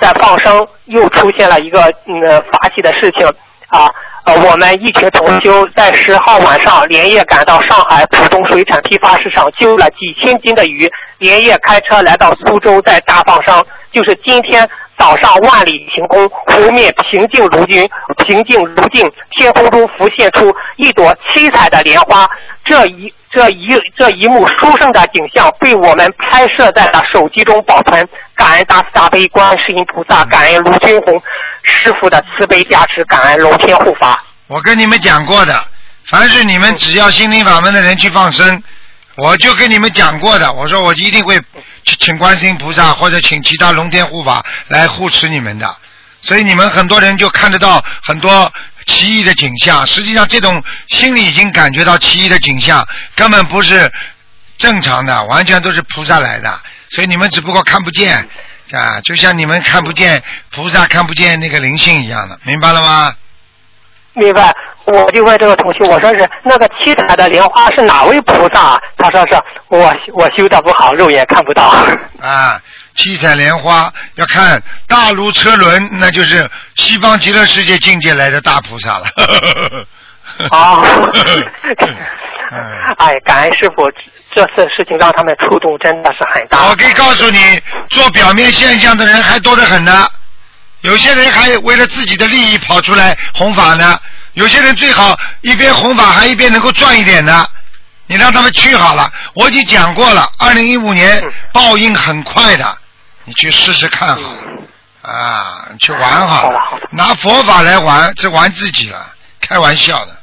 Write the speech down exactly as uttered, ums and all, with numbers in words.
在放生又出现了一个嗯法喜的事情啊。呃，我们一群同修在十号晚上连夜赶到上海浦东水产批发市场救了几千斤的鱼，连夜开车来到苏州再大放生。就是今天早上万里晴空，湖面平静如云，平静如镜，天空中浮现出一朵七彩的莲花。这一这一这一幕殊胜的景象被我们拍摄在了手机中保存。感恩大慈大悲观世音菩萨，感恩卢军红师傅的慈悲加持，感恩龙天护法。 我跟你们讲过的，凡是你们只要心灵法门的人去放生，我就跟你们讲过的，我说我一定会请观世音菩萨或者请其他龙天护法来护持你们的。所以你们很多人就看得到很多奇异的景象，实际上这种心里已经感觉到奇异的景象根本不是正常的，完全都是菩萨来的，所以你们只不过看不见啊，就像你们看不见菩萨看不见那个灵性一样的，明白了吗？ 明白。我就问这个同学，我说是那个七彩的莲花是哪位菩萨？他说是我我修的不好，肉眼看不到。 啊，七彩莲花要看大如车轮，那就是西方极乐世界境界来的大菩萨了。 哦，哎，感恩师父，这次事情让他们触动真的是很大。 我可以告诉你，做表面现象的人还多得很呢。有些人还为了自己的利益跑出来弘法呢，有些人最好一边弘法还一边能够赚一点的。你让他们去好了，我已经讲过了，二零一五年报应很快的，你去试试看好了。啊，去玩好了，拿佛法来玩，这玩自己了，开玩笑的。